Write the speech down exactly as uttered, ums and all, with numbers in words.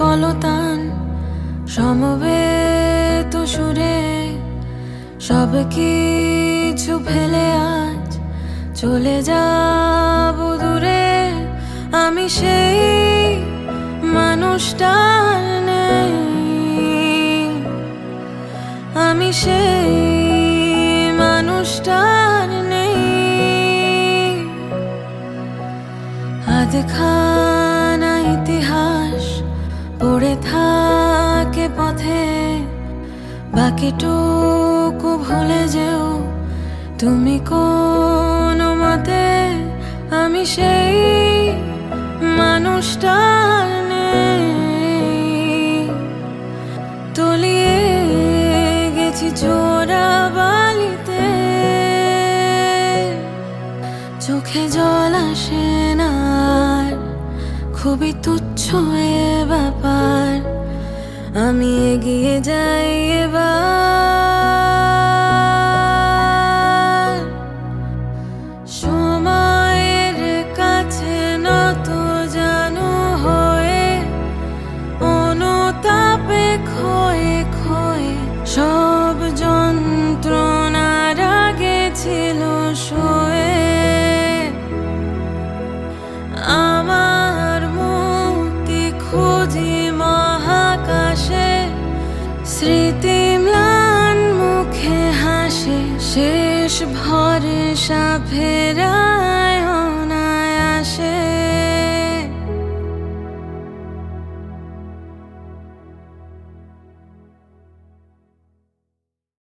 কলতান সমবেত সুরে সব কিছু ফেলে আজ চলে যাব দূরে। আমি সেই মানুষটা নেই, আমি সেই মানুষটার নেই। আধখানা ইতিহাস পড়ে থাকে পথে, বাকিটুকু ভুলে যেও তুমি কোনো মতে। আমি সেই মানুষটার নেই, তলিয়ে গেছি জোড়া বালিতে। চোখে জল আসে না, খুবই তুচ্ছ এ ব্যাপার। আমি এগিয়ে যাই এবার, সময়ের কাছে নত জানু হয়ে, অনুতাপে ক্ষয়ে ক্ষয়ে সব যন্ত্রণার আগে ছিল শোয়ে। আমার মুক্তি খুঁজি মহাকাশে, স্মৃতি ম্লান মুখে হাসে, শেষ ভরসা ফেরা